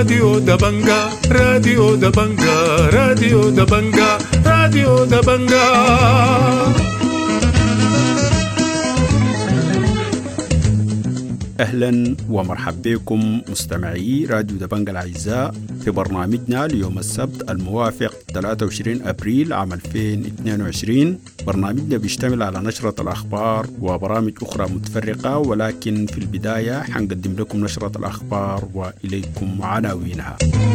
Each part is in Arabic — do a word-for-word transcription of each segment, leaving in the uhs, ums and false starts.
راديو دبنجا راديو دبنجا راديو دبنجا راديو دبنجا. أهلا ومرحبا بكم مستمعي راديو دبنجا الأعزاء في برنامجنا ليوم السبت الموافق ثلاثة وعشرين أبريل عام ألفين واثنين وعشرين. برنامجنا بيشتمل على نشرة الأخبار وبرامج أخرى متفرقة، ولكن في البداية حنقدم لكم نشرة الأخبار وإليكم عناوينها.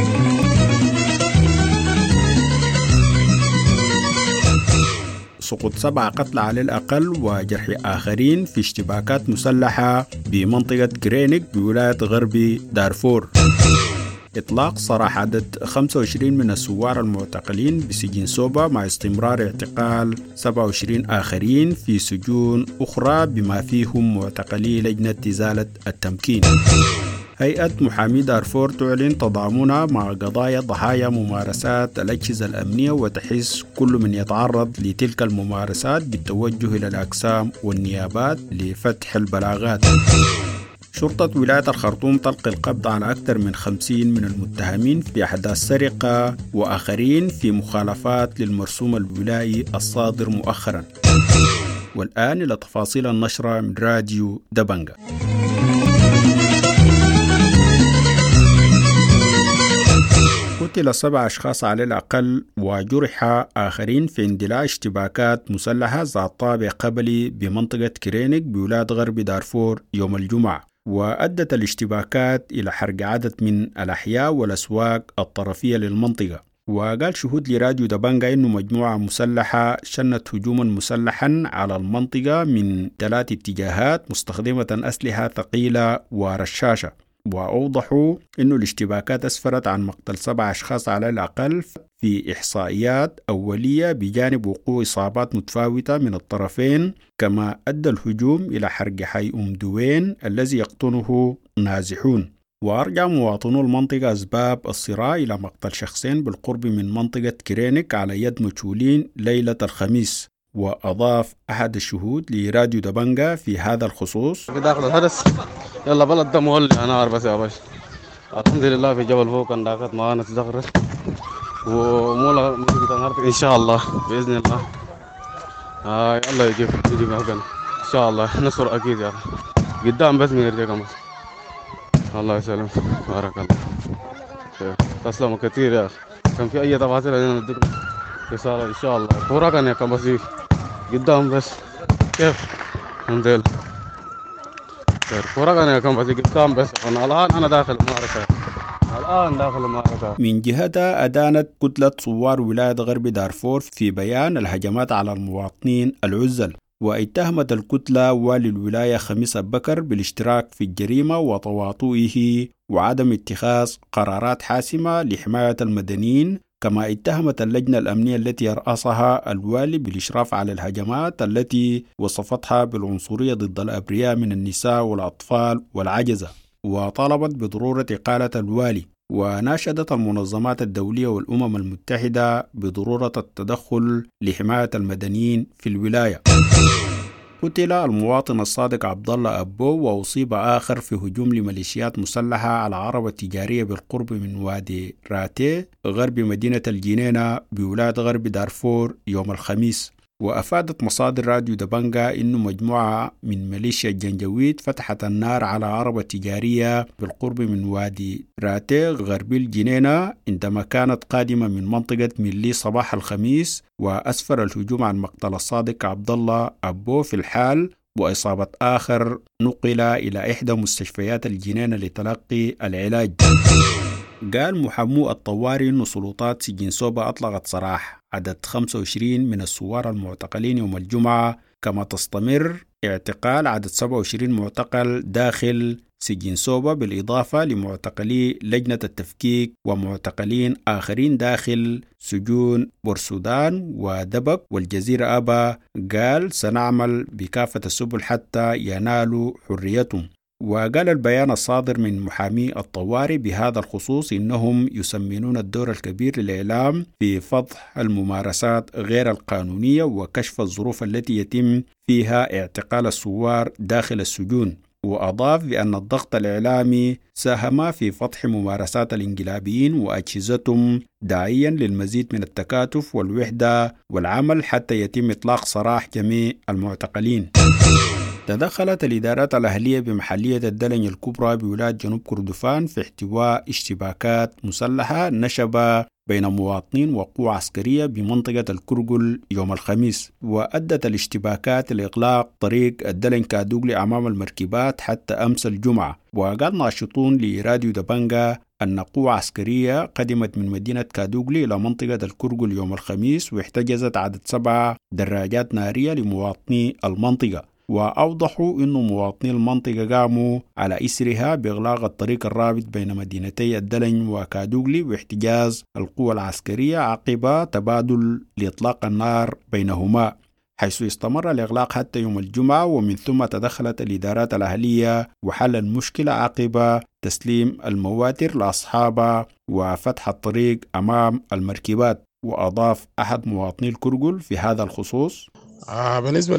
سقوط سبعة قتلى على الأقل وجرح آخرين في اشتباكات مسلحة بمنطقة جرينيك بولاية غربي دارفور. إطلاق سراح عدد خمسة وعشرين من الثوار المعتقلين بسجن سوبا مع استمرار اعتقال سبعة وعشرين آخرين في سجون أخرى بما فيهم معتقلي لجنة إزالة التمكين. هيئة محامي دارفور تعلن تضامنها مع قضايا ضحايا ممارسات الأجهزة الأمنية وتحث كل من يتعرض لتلك الممارسات بالتوجه إلى الأقسام والنيابات لفتح البلاغات. شرطة ولاية الخرطوم تلقي القبض على أكثر من خمسين من المتهمين في أحداث سرقة وآخرين في مخالفات للمرسوم الولائي الصادر مؤخرا. والآن إلى تفاصيل النشرة من راديو دبنجا. قتل سبع أشخاص على الأقل وجرح آخرين في اندلاع اشتباكات مسلحة ذات طابع قبلي بمنطقة كرينيك بولاية غرب دارفور يوم الجمعة، وأدت الاشتباكات إلى حرق عدد من الأحياء والأسواق الطرفية للمنطقة. وقال شهود لراديو دبنجا إنه مجموعة مسلحة شنت هجوما مسلحا على المنطقة من ثلاث اتجاهات مستخدمة أسلحة ثقيلة ورشاشة. وأوضحوا أن الاشتباكات أسفرت عن مقتل سبع أشخاص على الأقل في إحصائيات أولية بجانب وقوع إصابات متفاوتة من الطرفين، كما أدى الهجوم إلى حرق حي أم دوين الذي يقطنه نازحون. وأرجع مواطنو المنطقة أسباب الصراع إلى مقتل شخصين بالقرب من منطقة كرينيك على يد مجهولين ليلة الخميس. وأضاف أحد الشهود لراديو دبنجا في هذا الخصوص: داخل الحدث يلا بلد ده مولي أنا أعرف بس يا باشا الحمد لله في جبل فوق كان داخل معانا تزغرت ومولا مسجد النهارده إن شاء الله بإذن الله. آه يلا يجيب يجيب مكان إن شاء الله نصر أكيد يا رب قدام بس من يرجع كمان. الله يسلم بارك الله تسلموا كثير يا أخي. كان في أي تفاصيل أنا نديك رسالة إن شاء الله كورا كان يا كم بس قدام بس كيف الحمد لله كورا كان يا كم بس قدام بس أنا الآن أنا داخل المعركة الآن داخل المعركة. من جهتها أدانت كتلة ثوار ولاية غرب دارفور في بيان الهجمات على المواطنين العزل، واتهمت الكتلة والي الولاية خميس أبكر بالاشتراك في الجريمة وتواطؤه وعدم اتخاذ قرارات حاسمة لحماية المدنيين. كما اتهمت اللجنة الأمنية التي يرأسها الوالي بالإشراف على الهجمات التي وصفتها بالعنصرية ضد الأبرياء من النساء والأطفال والعجزة، وطالبت بضرورة إقالة الوالي. وناشدت المنظمات الدولية والأمم المتحدة بضرورة التدخل لحماية المدنيين في الولاية. قتل المواطن الصادق عبد الله أبو وأصيب آخر في هجوم لميليشيات مسلحة على عربة تجارية بالقرب من وادي راتي غرب مدينة الجنينة بولاية غرب دارفور يوم الخميس. وأفادت مصادر راديو دبنجا إنه مجموعة من ميليشيا الجنجويد فتحت النار على عربة تجارية بالقرب من وادي راتي غرب الجنينة عندما كانت قادمة من منطقة ميلي صباح الخميس، وأسفر الهجوم عن مقتل الصادق عبد الله أبو في الحال، وإصابة آخر نقل إلى إحدى مستشفيات الجنينة لتلقي العلاج. قال محمو الطواري إن سلطات سجن سوبا أطلقت سراح عدد خمسة وعشرين من الثوار المعتقلين يوم الجمعة، كما تستمر اعتقال عدد سبعة وعشرين معتقل داخل سجن سوبا بالإضافة لمعتقلي لجنة التفكيك ومعتقلين آخرين داخل سجون بورسودان ودبك والجزيرة أبا. قال سنعمل بكافة السبل حتى ينالوا حريتهم. وقال البيان الصادر من محامي الطواري بهذا الخصوص إنهم يسمنون الدور الكبير للإعلام في فضح الممارسات غير القانونية وكشف الظروف التي يتم فيها اعتقال الثوار داخل السجون. وأضاف بأن الضغط الإعلامي ساهم في فتح ممارسات الانقلابيين وأجهزتهم، داعيا للمزيد من التكاتف والوحدة والعمل حتى يتم إطلاق سراح جميع المعتقلين. تدخلت الإدارات الأهلية بمحلية الدلنج الكبرى بولاية جنوب كردفان في احتواء اشتباكات مسلحة نشب بين مواطنين وقوى عسكرية بمنطقة الكرقل يوم الخميس، وأدت الاشتباكات لإغلاق طريق الدلنج كادوغلي أمام المركبات حتى أمس الجمعة. وقال ناشطون لراديو دبنجا أن قوى عسكرية قدمت من مدينة كادوغلي إلى منطقة الكرقل يوم الخميس واحتجزت عدد سبع دراجات نارية لمواطني المنطقة، وأوضحوا أن مواطني المنطقة قاموا على إسرها بإغلاق الطريق الرابط بين مدينتي الدلنج وكادوغلي واحتجاز القوى العسكرية عقب تبادل لإطلاق النار بينهما، حيث استمر الإغلاق حتى يوم الجمعة. ومن ثم تدخلت الإدارات الأهلية وحل المشكلة عقب تسليم المواتر لأصحابها وفتح الطريق أمام المركبات. وأضاف أحد مواطني الكرقل في هذا الخصوص: آه بالنسبة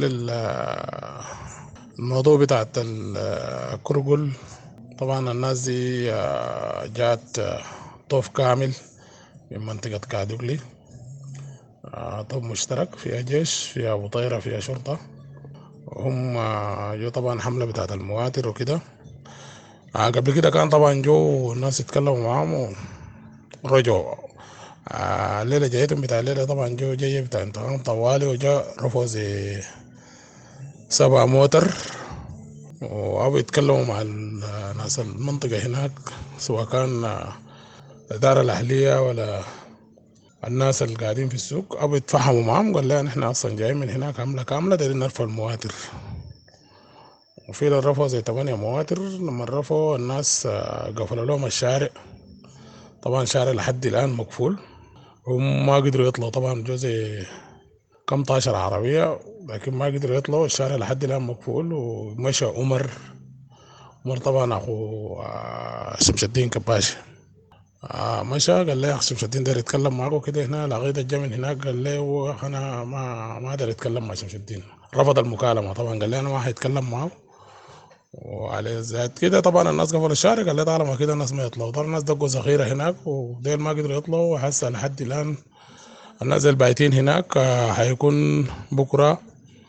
للموضوع بتاعت الكرقل، طبعا الناس دي آه جات آه طوف كامل من منطقة كادوغلي، آه طوف مشترك فيها جيش فيها أبو طيرة فيها شرطة، هم آه جو طبعا حملة بتاعت المواتر وكده. آه قبل كده كان طبعا جو الناس يتكلموا معاهم ورجعوا. آه الليلة جايتهم بتاع الليلة طبعا جو جاي بتاع انتقام طوالي، وجاء رفعوا زي سبع موتر وأبوا يتكلموا مع ناس المنطقة هناك، سواء كان الإدارة الأهلية ولا الناس اللي قاعدين في السوق، أبوا يتفاهموا معهم. قال لنا نحن أصلا جايين من هناك عملة كاملة دايرين نرفع المواتر، وفي رفعوا زي ثمانية مواتر. لما رفعوا الناس قفلوا لهم الشارع، طبعا الشارع لحد الآن مقفول، هم ما قدروا يطلعوا. طبعا جوزي كم طاشر عربية لكن ما قدروا يطلعوا، الشارع لحد الآن مقفول. ومشى عمر عمر طبعا أخو شمس الدين كباشي، مشى قال لي أخ شمس الدين داير يتكلم معك وكده. هنا لقيت الجمن هناك قال لي أنا ما ما داير يتكلم مع شمس الدين، رفض المكالمة. طبعا قال لي أنا ما حيتكلم معه. وعلى ذات كده طبعا الناس قفلوا الشارع، قال لي طالما كده الناس ما يطلعوا. طبعا الناس دقوا ذخيرة هناك وديل ما قدروا يطلعوا، وحسا لحد الآن الناس البايتين هناك. حيكون بكرة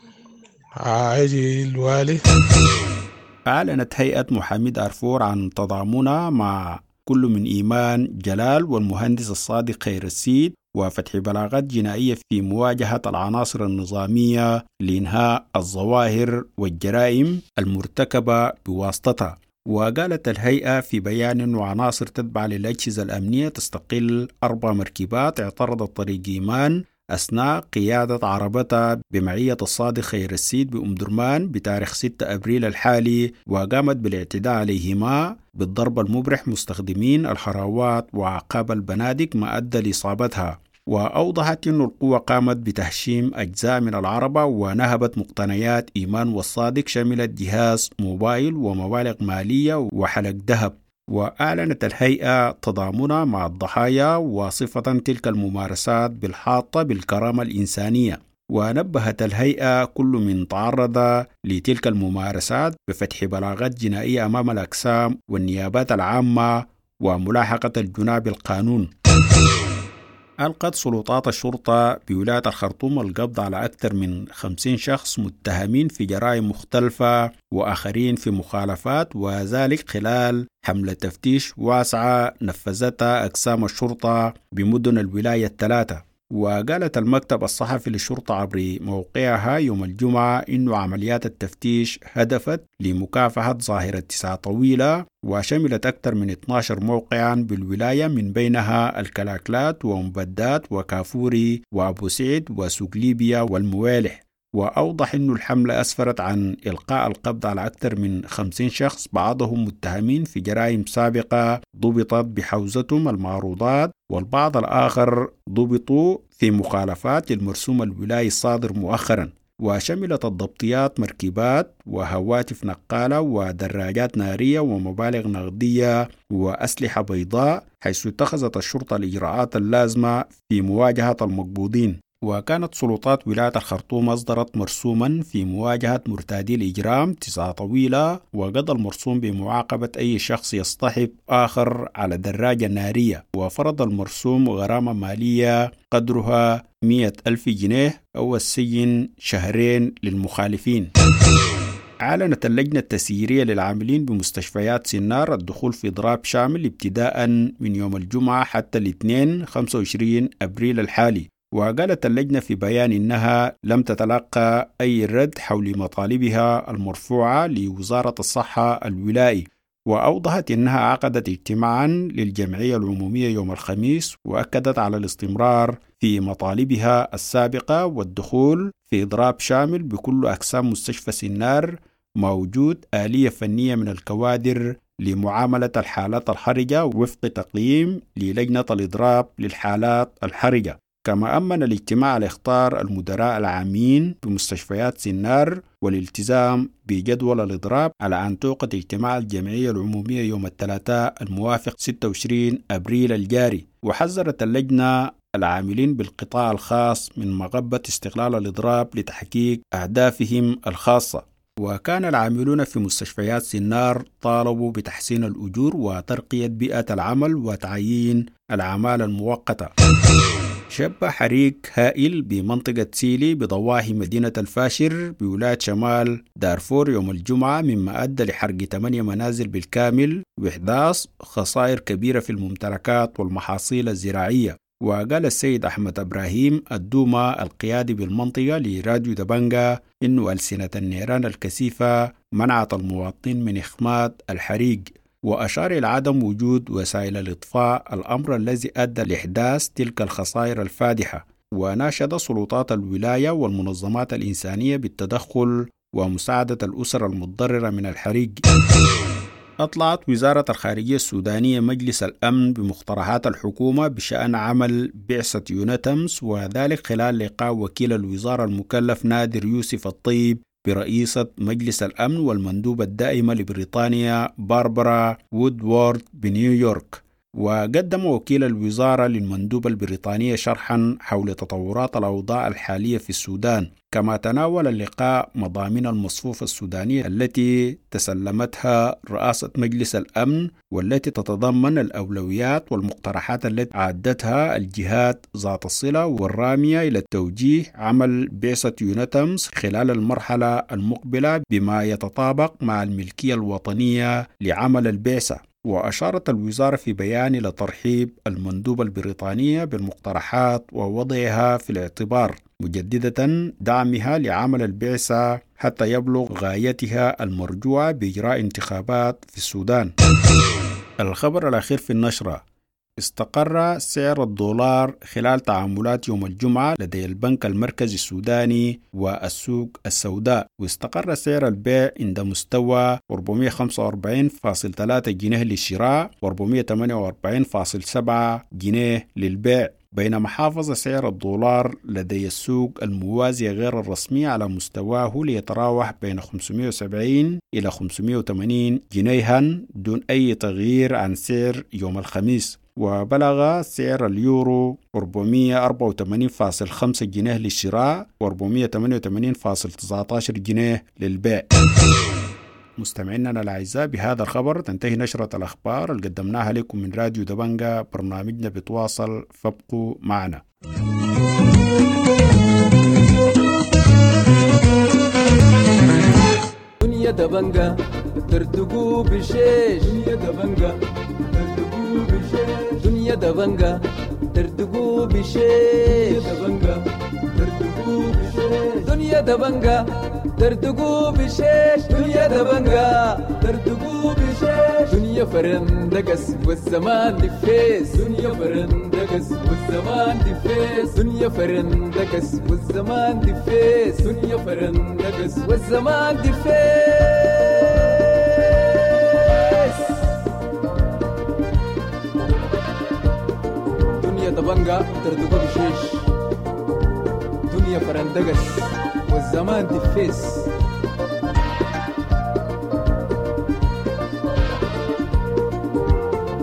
هيجي الوالي. أعلنت هيئة محامي دارفور عن تضامنها مع كل من إيمان جلال والمهندس الصادق خير السيد وفتح بلاغات جنائية في مواجهة العناصر النظامية لإنهاء الظواهر والجرائم المرتكبة بواسطتها. وقالت الهيئة في بيان أن عناصر تتبع للأجهزة الأمنية تستقل أربع مركبات اعترضت طريق إيمان أثناء قيادة عربتها بمعية الصادق خير السيد بأم درمان بتاريخ ستة أبريل الحالي، وقامت بالاعتداء عليهما بالضرب المبرح مستخدمين الخراوات وعقاب البنادق ما أدى لإصابتها. وأوضحت أن القوة قامت بتهشيم أجزاء من العربة ونهبت مقتنيات إيمان والصادق شملت جهاز موبايل ومبالغ مالية وحلق ذهب. وأعلنت الهيئة تضامنها مع الضحايا وصفة تلك الممارسات بالحاطة بالكرامة الإنسانية. ونبهت الهيئة كل من تعرض لتلك الممارسات بفتح بلاغات جنائية أمام الأقسام والنيابات العامة وملاحقة الجناح بالقانون. ألقت سلطات الشرطة بولاية الخرطوم القبض على أكثر من خمسين شخص متهمين في جرائم مختلفة وآخرين في مخالفات، وذلك خلال حملة تفتيش واسعة نفذتها أقسام الشرطة بمدن الولاية الثلاثة. وقالت المكتب الصحفي للشرطة عبر موقعها يوم الجمعة إنه عمليات التفتيش هدفت لمكافحة ظاهرة تسعة طويلة وشملت أكثر من اثني عشر موقعا بالولاية، من بينها الكلاكلات ومبدات وكافوري وأبو سعيد وسوق ليبيا والموالح. وأوضح أن الحملة أسفرت عن إلقاء القبض على أكثر من خمسين شخص بعضهم متهمين في جرائم سابقة ضبطت بحوزتهم المعروضات، والبعض الآخر ضبطوا في مخالفات المرسوم الولايي الصادر مؤخرا. وشملت الضبطيات مركبات وهواتف نقالة ودراجات نارية ومبالغ نقدية وأسلحة بيضاء، حيث اتخذت الشرطة الإجراءات اللازمة في مواجهة المقبوضين. وكانت سلطات ولاية الخرطوم أصدرت مرسوما في مواجهة مرتادي الإجرام تسعة طويلة، وقضى المرسوم بمعاقبة أي شخص يصطحب آخر على دراجة نارية، وفرض المرسوم غرامة مالية قدرها مئة ألف جنيه أو السجن شهرين للمخالفين. أعلنت اللجنة التسييرية للعاملين بمستشفيات سنار الدخول في إضراب شامل ابتداء من يوم الجمعة حتى الاثنين خمسة وعشرين أبريل الحالي. وقالت اللجنة في بيان إنها لم تتلقى أي رد حول مطالبها المرفوعة لوزارة الصحة الولائي، وأوضحت إنها عقدت اجتماعا للجمعية العمومية يوم الخميس، وأكدت على الاستمرار في مطالبها السابقة والدخول في إضراب شامل بكل أقسام مستشفى سنار، موجود آلية فنية من الكوادر لمعاملة الحالات الحرجة وفق تقييم للجنة الإضراب للحالات الحرجة. كما أمن الاجتماع على إخطار المدراء العامين بمستشفيات سنار والالتزام بجدول الإضراب على أن توقت اجتماع الجمعية العمومية يوم الثلاثاء الموافق ستة وعشرين أبريل الجاري. وحذرت اللجنة العاملين بالقطاع الخاص من مغبة استغلال الإضراب لتحقيق أهدافهم الخاصة. وكان العاملون في مستشفيات سنار طالبوا بتحسين الأجور وترقية بيئة العمل وتعيين الأعمال المؤقتة. شب حريق هائل بمنطقة سيلي بضواحي مدينة الفاشر بولاية شمال دارفور يوم الجمعة، مما أدى لحرق ثمانية منازل بالكامل وإحداث خسائر كبيرة في الممتلكات والمحاصيل الزراعية. وقال السيد أحمد إبراهيم الدومة القيادي بالمنطقة لراديو دبنجا إنه ألسنة النيران الكثيفة منعت المواطنين من إخماد الحريق، وأشار إلى عدم وجود وسائل الإطفاء، الأمر الذي أدى لإحداث تلك الخسائر الفادحة. وناشد سلطات الولاية والمنظمات الإنسانية بالتدخل ومساعدة الأسر المتضررة من الحريق. أطلعت وزارة الخارجية السودانية مجلس الأمن بمقترحات الحكومة بشأن عمل بعثة يونتمس، وذلك خلال لقاء وكيل الوزارة المكلف نادر يوسف الطيب برئيسة مجلس الأمن والمندوبة الدائمة لبريطانيا باربرا وودوارد بنيويورك. وقدم وكيل الوزارة للمندوبة البريطانية شرحا حول تطورات الأوضاع الحالية في السودان. كما تناول اللقاء مضامين المصفوفة السودانية التي تسلمتها رئاسة مجلس الأمن، والتي تتضمن الأولويات والمقترحات التي أعدتها الجهات ذات الصلة والرامية إلى التوجيه عمل بعثة يونتمس خلال المرحلة المقبلة بما يتطابق مع الملكية الوطنية لعمل البعثة. وأشارت الوزارة في بيان إلى ترحيب المندوبة البريطانية بالمقترحات ووضعها في الاعتبار، مجددة دعمها لعمل البعثة حتى يبلغ غايتها المرجوة بإجراء انتخابات في السودان. الخبر الأخير في النشرة: استقر سعر الدولار خلال تعاملات يوم الجمعة لدى البنك المركزي السوداني والسوق السوداء، واستقر سعر البيع عند مستوى أربعمئة وخمسة وأربعين فاصلة ثلاثة جنيه للشراء وأربعمئة وثمانية وأربعين فاصلة سبعة جنيه للبيع، بينما حافظ سعر الدولار لدى السوق الموازية غير الرسمية على مستواه ليتراوح بين خمسمئة وسبعين إلى خمسمئة وثمانين جنيها دون أي تغيير عن سعر يوم الخميس. وبلغ سعر اليورو أربعمئة وأربعة وثمانين فاصلة خمسة جنيه للشراء وأربعمئة وثمانية وثمانين فاصلة تسعة عشر جنيه للبيع. مستمعينا الأعزاء، بهذا الخبر تنتهي نشرة الأخبار اللي قدمناها لكم من راديو دبنجا. برنامجنا بتواصل، فابقوا معنا. دنيا دبنجا ترتقوا بشيش، دنيا دبنجا ترتقوا بشيش، دنيا دبنجا ترتقوا بشيش، دبنجا ترتقوا بشيش، دنيا دبنجا ترتقوا بشيش، دنيا دبنجا ترتقوا بشيش، دنيا فرندقس والزمان دفيس، دنيا فرندقس والزمان دفيس، دنيا فرندقس والزمان دفيس، دنيا فرندقس والزمان دفيس. دنيا دبنجا ترتقوا بشيش، دنيا فرندقس والزمان دفيس.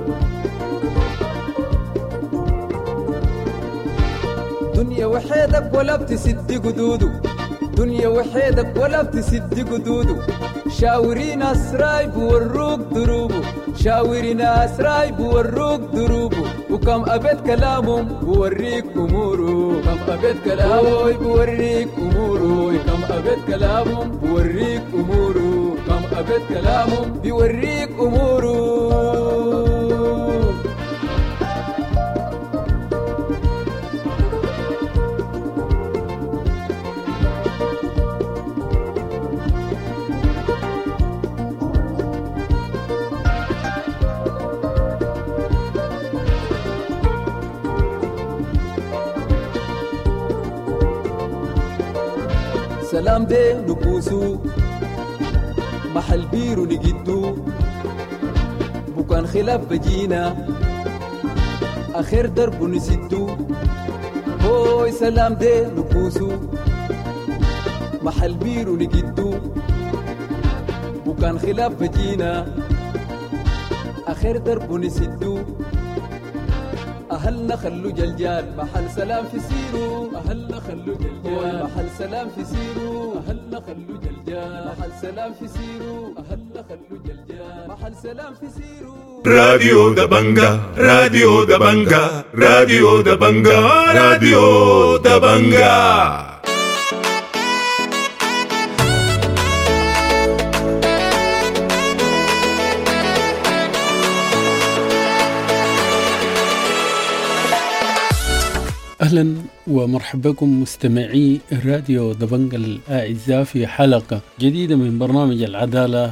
دنيا وحيدك ولا بتسد قدوده دنيا وحيدك ولا بتسد قدوده شاوري ناس راي بوروك دروبه شاوري ناس راي بوروك دروبه وكم أبد كلامهم بوريك أموره كم أبد كلامهم بوريك أموره كم أبد كلامهم بوريك أموره كم أبد كلامهم بوريك أموره. سلام دي نكوسو محل بيرو نجدو بكان خلاف بجينا آخر درب نسدو هوي سلام دي نكوسو محل بيرو نجدو بكان خلاف بجينا آخر درب نسدو أهلنا خلو جلجال محل سلام في سيرو أهلنا خلو جلجال محل سلام في سيرو أهلنا خلو جلجال محل سلام في سيرو أهلنا خلو جلجال محل سلام في سيرو. راديو دبنجا راديو دبنجا راديو دبنجا راديو دبنجا. أهلا ومرحبا بكم مستمعي راديو دبنجا الأعزاء في حلقة جديدة من برنامج العدالة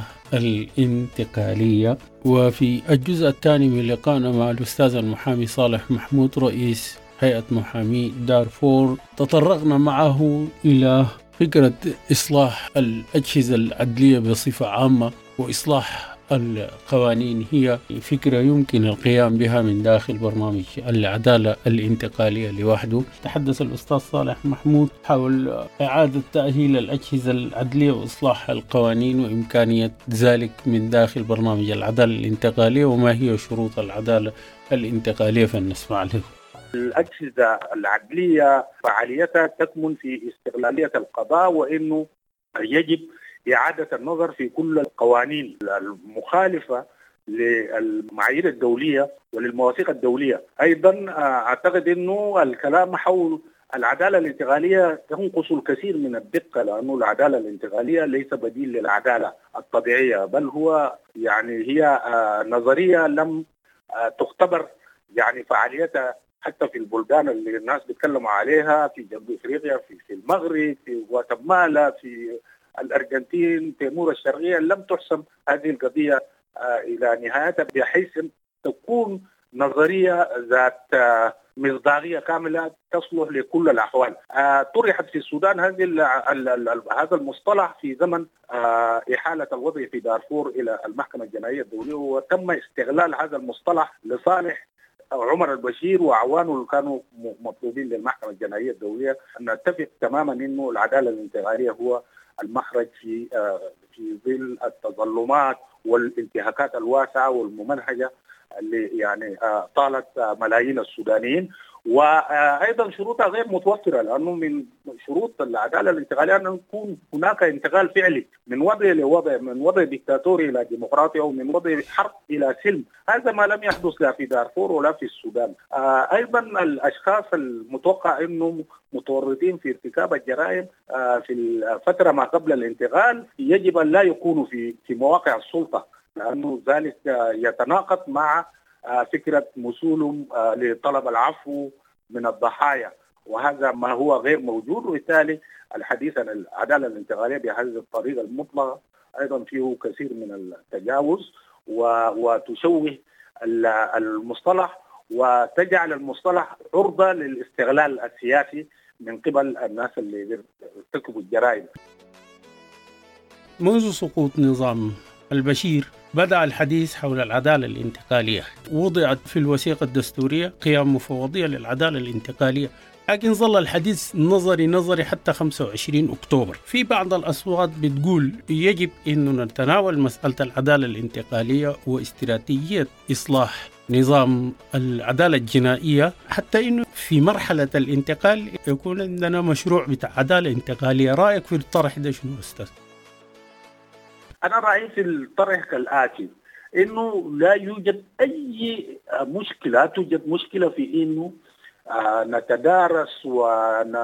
الانتقالية، وفي الجزء الثاني من لقائنا مع الأستاذ المحامي صالح محمود رئيس هيئة محامي دارفور تطرقنا معه إلى فكرة إصلاح الأجهزة العدلية بصفة عامة، وإصلاح القوانين هي فكرة يمكن القيام بها من داخل برنامج العدالة الانتقالية لوحده. تحدث الأستاذ صالح محمود حول إعادة تأهيل الأجهزة العدلية وإصلاح القوانين وإمكانية ذلك من داخل برنامج العدالة الانتقالية، وما هي شروط العدالة الانتقالية، فلنسمع له. الأجهزة العدلية فعاليتها تكمن في استقلالية القضاء، وإنه يجب إعادة النظر في كل القوانين المخالفة للمعايير الدولية وللمواثيق الدولية. أيضا أعتقد أنه الكلام حول العدالة الانتقالية تنقص الكثير من الدقة، لأنه العدالة الانتقالية ليس بديل للعدالة الطبيعية، بل هو يعني هي نظرية لم تختبر يعني فعاليتها حتى في البلدان اللي الناس بيتكلموا عليها، في جنوب افريقيا، في في المغرب، في غواتيمالا، في الأرجنتين، تيمور الشرقية، لم تحسم هذه القضية آه إلى نهايتها بحيث تكون نظرية ذات آه مصداقية كاملة تصلح لكل الأحوال. آه طرحت في السودان هذه ال ال ال هذا المصطلح في زمن آه إحالة الوضع في دارفور إلى المحكمة الجنائية الدولية، وتم استغلال هذا المصطلح لصالح عمر البشير وأعوانه اللي كانوا مطلوبين للمحكمة الجنائية الدولية. نتفق تماما إنه العدالة الانتقالية هو المخرج في في ظل التظلمات والانتهاكات الواسعة والممنهجة اللي يعني طالت ملايين السودانيين، وأيضا شروطها غير متوفرة، لأنه من شروط العدالة الانتقالية أن يكون هناك انتقال فعلي من وضع لوضع، من وضع ديكتاتوري إلى ديمقراطية، ومن وضع حرب إلى سلم. هذا ما لم يحدث لا في دارفور ولا في السودان. أيضا الأشخاص المتوقع أنهم متورطين في ارتكاب الجرائم في الفترة ما قبل الانتقال يجب أن لا يكونوا في في مواقع السلطة، لأنه ذلك يتناقض مع فكرة مسؤولهم لطلب العفو من الضحايا، وهذا ما هو غير موجود. وبالتالي الحديث عن العدالة الانتقالية بهذه الطريقة المطلقة أيضا فيه كثير من التجاوز، وتشوه المصطلح وتجعل المصطلح عرضة للاستغلال السياسي من قبل الناس اللي ارتكبوا الجرائم. منذ سقوط نظام البشير بدأ الحديث حول العدالة الانتقالية، وضعت في الوثيقة الدستورية قيام مفوضية للعدالة الانتقالية، لكن ظل الحديث نظري نظري حتى خمسة وعشرين أكتوبر. في بعض الأصوات بتقول يجب أن نتناول مسألة العدالة الانتقالية واستراتيجية إصلاح نظام العدالة الجنائية حتى أنه في مرحلة الانتقال يكون عندنا مشروع بتاع عدالة انتقالية. رأيك في الطرح ده شنو أستاذ؟ أنا رأيي في الطرح كالآتي، إنه لا يوجد أي مشكلة، لا توجد مشكلة في إنه آه نتدارس ون...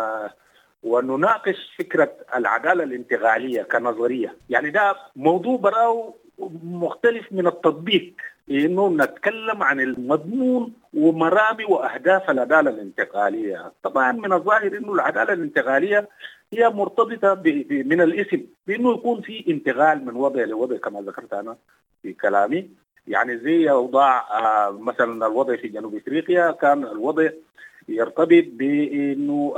ونناقش فكرة العدالة الانتقالية كنظرية. يعني ده موضوع براه مختلف من التطبيق، إنه نتكلم عن المضمون ومرامي وأهداف العدالة الانتقالية. طبعا من الظاهر إنه العدالة الانتقالية هي مرتبطة ب... ب... من الاسم بإنه يكون في انتقال من وضع لوضع كما ذكرت أنا في كلامي. يعني زي أوضاع آه مثلا الوضع في جنوب إفريقيا كان الوضع يرتبط بأنه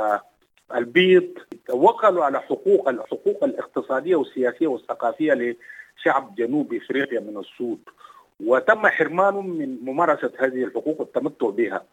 البيض وقعوا على حقوق الحقوق الاقتصادية والسياسية والثقافية لشعب جنوب إفريقيا من السود، وتم حرمانهم من ممارسة هذه الحقوق والتمتع بها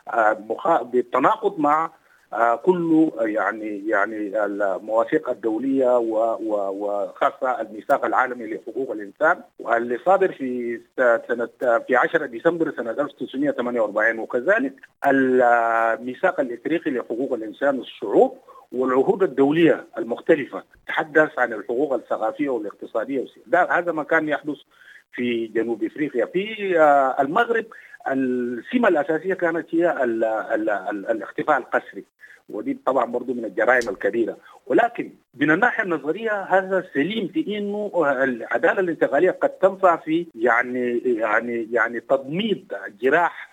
بالتناقض مع كل يعني يعني المواثيق الدولية وخاصة الميثاق العالمي لحقوق الإنسان واللي صادر في سنة في عشرة ديسمبر سنة ألف وتسعمائة وثمانية وأربعين، وكذلك الميثاق الإفريقي لحقوق الإنسان والشعوب والعهود الدولية المختلفة تحدث عن الحقوق الثقافية والاقتصادية. هذا ما كان يحدث في جنوب إفريقيا. في المغرب السمة الأساسية كانت هي ال ال ال الاختفاء القسري، ودي طبعا برضو من الجرائم الكبيرة. ولكن من الناحية النظرية هذا سليم في إنه العدالة الانتقالية قد تنفع في يعني يعني يعني تضميد جراح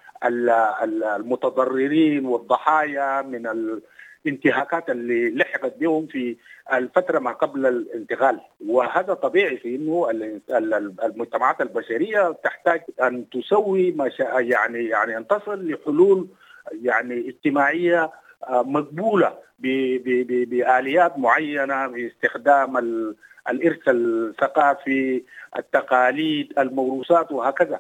المتضررين والضحايا من الانتهاكات اللي لحقت بهم في الفترة ما قبل الانتقال. وهذا طبيعي في إنه المجتمعات البشرية تحتاج أن تسوي ما يعني يعني أن تصل لحلول يعني اجتماعية مقبولة بآليات معينة باستخدام الإرث الثقافي، التقاليد، الموروثات وهكذا.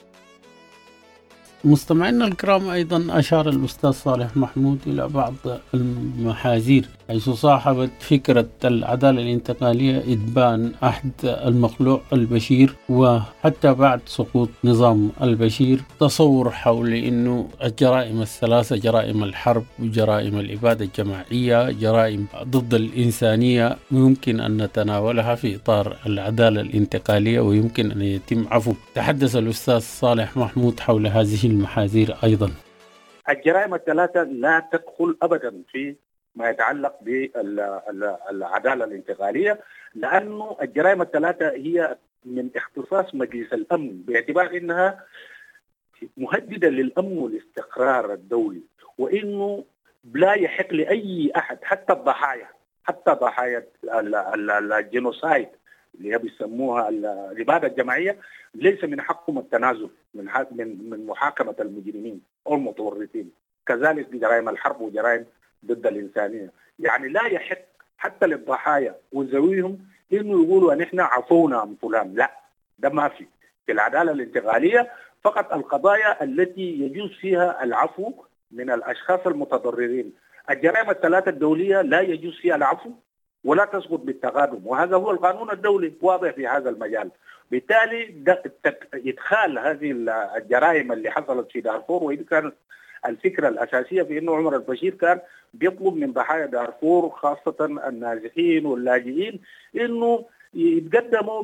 مستمعينا الكرام، أيضا أشار الأستاذ صالح محمود إلى بعض المحاذير حيث صاحبت فكرة العدالة الانتقالية إدبان عهد المخلوع البشير، وحتى بعد سقوط نظام البشير تصور حول أنه الجرائم الثلاثة، جرائم الحرب وجرائم الإبادة الجماعية، جرائم ضد الإنسانية، يمكن أن نتناولها في إطار العدالة الانتقالية ويمكن أن يتم عفو. تحدث الأستاذ صالح محمود حول هذه المحاذير أيضا. الجرائم الثلاثة لا تدخل أبدا في ما يتعلق بالعدالة الانتقالية، لأنه الجرائم الثلاثة هي من اختصاص مجلس الأمن باعتبار أنها مهددة للأمن والاستقرار الدولي، وإنه لا يحق لأي أحد حتى الضحايا حتى ضحايا الجينوسايد اللي بيسموها الإبادة الجماعية ليس من حقهم التنازل من من من محاكمة المجرمين أو المتورطين. كذلك جرائم الحرب وجرائم ضد الإنسانية، يعني لا يحق حتى للضحايا وذويهم إنه يقولوا أن إحنا عفونا عن فلان. لا، ده ما في في العدالة الانتقالية. فقط القضايا التي يجوز فيها العفو من الأشخاص المتضررين. الجرائم الثلاثة الدولية لا يجوز فيها العفو ولا تسقط بالتقادم، وهذا هو القانون الدولي واضح في هذا المجال. بالتالي إدخال هذه الجرائم اللي حصلت في دارفور، وإذا كانت الفكرة الأساسية في أنه عمر البشير كان بيطلب من ضحايا دارفور خاصة النازحين واللاجئين أنه يتقدموا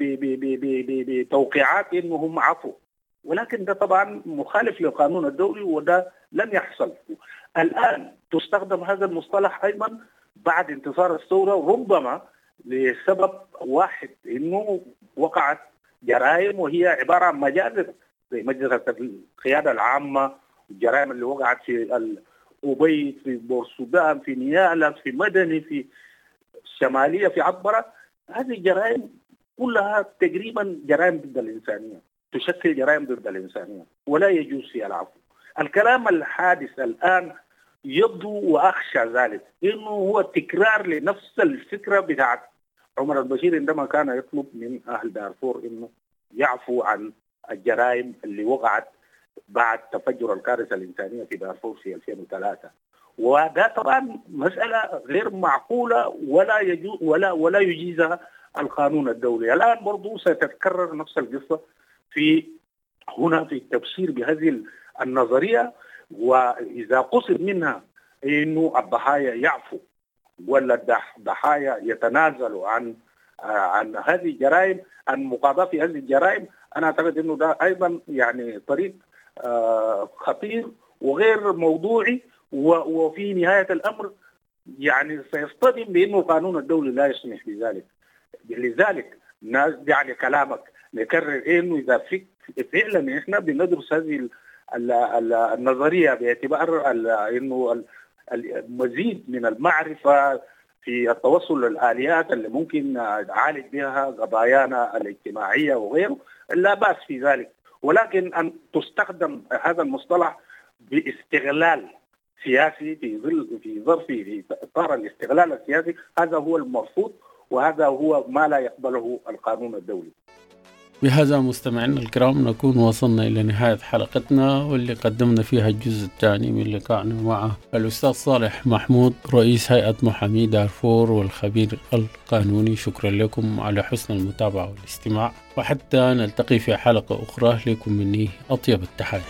بتوقيعات أنهم عفو، ولكن ده طبعا مخالف للقانون الدولي وده لن يحصل. الآن تستخدم هذا المصطلح أيضا بعد انتصار الثورة ربما لسبب واحد، أنه وقعت جرائم وهي عبارة عن مجازر زي مجزرة القيادة العامة، الجرائم اللي وقعت في الأبيض، في بورسودان، في نيالا، في مدني، في الشمالية، في عبرة. هذه الجرائم كلها تقريبا جرائم ضد الإنسانية، تشكل جرائم ضد الإنسانية ولا يجوز فيها العفو. الكلام الحادث الآن يبدو وأخشى ذلك إنه هو تكرار لنفس الفكرة بتاعت عمر البشير عندما كان يطلب من أهل دارفور إنه يعفو عن الجرائم اللي وقعت بعد تفجر الكارثة الإنسانية في دارفور في ألفين وثلاثة. وده طبعا مسألة غير معقولة ولا يجوز ولا ولا يجيزها القانون الدولي. الآن برضو ستتكرر نفس القصة في هنا في التبشير بهذه النظرية، وإذا قصد منها إنه الضحايا يعفو ولا الضحايا يتنازلوا عن عن هذه الجرائم، عن مقاضاة في هذه الجرائم، أنا أعتقد إنه ده أيضا يعني طريق خطير وغير موضوعي، وفي نهاية الأمر يعني سيصطدم بأنه القانون الدولي لا يسمح بذلك. لذلك يعني كلامك نكرر إنه إذا فعلا إحنا بندرس هذه النظرية باعتبار إنه المزيد من المعرفة في التوصل للآليات اللي ممكن نعالج بها قضايانا الاجتماعية وغيره، لا بأس في ذلك، ولكن أن تستخدم هذا المصطلح باستغلال سياسي في ظل في ظرف في إطار الاستغلال السياسي، هذا هو المرفوض وهذا هو ما لا يقبله القانون الدولي. بهذا مستمعينا الكرام نكون وصلنا إلى نهاية حلقتنا، واللي قدمنا فيها الجزء الثاني من لقائنا مع الأستاذ صالح محمود رئيس هيئة محامي دارفور والخبير القانوني. شكرا لكم على حسن المتابعة والاستماع، وحتى نلتقي في حلقة أخرى لكم مني أطيب التحايا.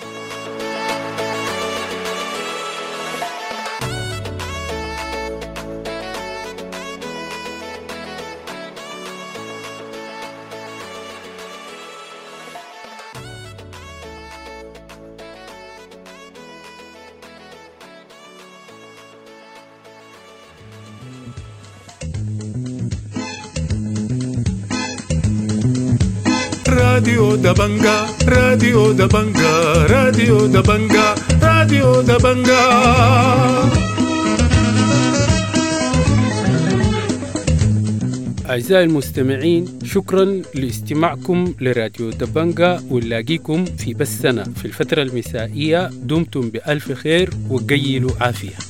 راديو دبنجا راديو دبنجا راديو دبنجا راديو دبنجا. أعزائي المستمعين، شكرا لاستماعكم لراديو دبنجا، ونلاقيكم في بثنا في الفترة المسائية. دمتم بألف خير وقيلوا عافية.